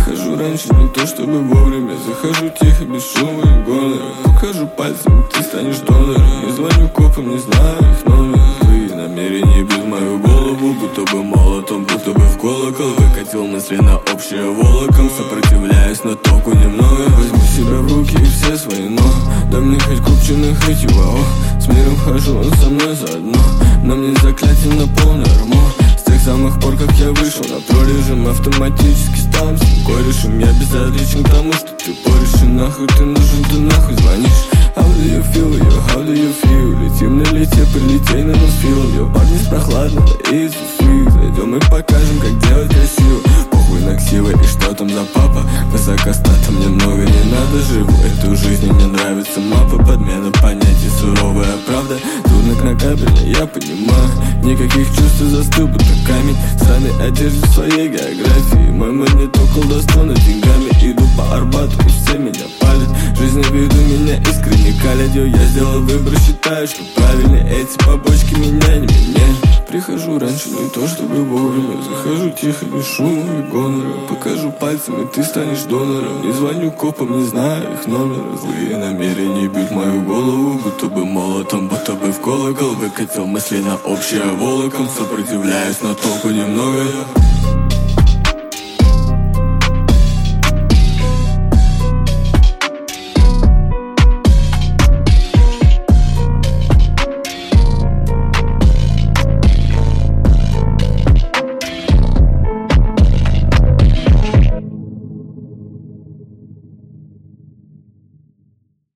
Прихожу раньше, не то чтобы вовремя. Захожу тихо, без шума и гонора. Покажу пальцем, ты станешь донором. Не звоню копам, не знаю их номер. Твои намерения бьют мою голову, будто бы молотом, будто бы в колокол. Выкатил мысли на общее волоком. Сопротивляюсь, но толку немного. Возьму себя в руки и все свои, но да мне хоть купчиных, хоть его. С миром хожу, он со мной заодно. На мне заклятие на полный армор. С тех самых пор, как я вышел на прорежим, автоматически стал им всем корешем. Я безразличен к тому, что ты порешь. И нахуй ты нужен, ты нахуй звонишь. How do you feel, yo, how do you feel? Летим на лете, прилетей на нос филом. Yo, парни с прохладного, easy sweet. Зайдем и покажем, как делать красиво. Похуй на ксивы и что там за папа. Высокостатом мне много не надо. Живу эту жизнь, и мне нравится мапа. Подмена понятий, суровая правда. Трудно на кабеле, я понимаю. Никаких чувств, застыл, будто камень. Странной одежды в своей географии. Мой магниток колдовством деньгами. Иду по Арбату и все меня палят. Жизнь на виду меня искренне калят. Я сделал выбор, считаю, что правильный. Эти побочки меня не меняют. Прихожу раньше, не то чтобы вовремя. Захожу тихо, без шума и гонора. Покажу пальцем, и ты станешь донором. Не звоню копам, не знаю их номера. Злые намерения бьют мою голову, будто бы молотом, будто бы в колокол. Выкатил мысли на общее волоком. Сопротивляюсь, но толку немного.